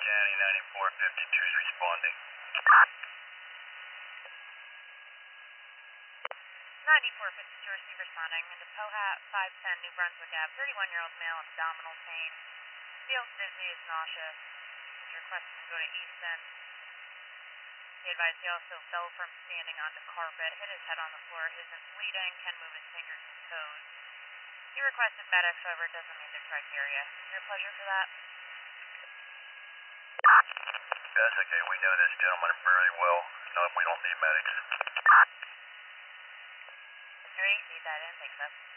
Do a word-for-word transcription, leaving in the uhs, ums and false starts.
County, ninety-four fifty-two is responding. ninety-four fifty-two receive responding into Pohat, five ten New Brunswick Avenue, thirty-one-year-old male, abdominal pain. Feels dizzy, is nauseous. Is requested to go to Easton. He advised he also fell from standing onto carpet, hit his head on the floor, isn't bleeding, can move his fingers and toes. He requested medics, however, it doesn't meet their criteria. Is your pleasure for that? That's okay, we know this gentleman very well. No, we don't need medics. Mister eight, need that in, thanks, up.